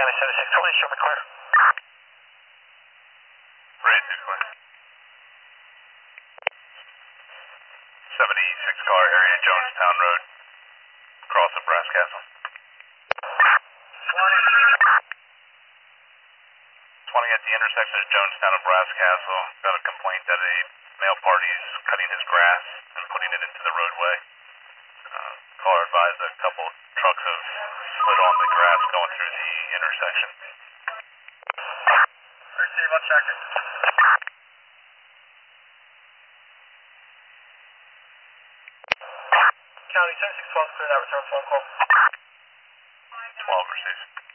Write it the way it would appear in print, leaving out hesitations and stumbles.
County 7620, show me clear. Ready to clear. 76 car area, Jonestown Road, across of Brass Castle. 20 at the intersection of Jonestown and Brass Castle. Got a complaint that a male party is cutting his grass and putting it into the roadway. Caller advised a couple trucks have slid on the grass going through the intersection. Receive, I'll check it. County 7612, clear that return phone call. 12 received.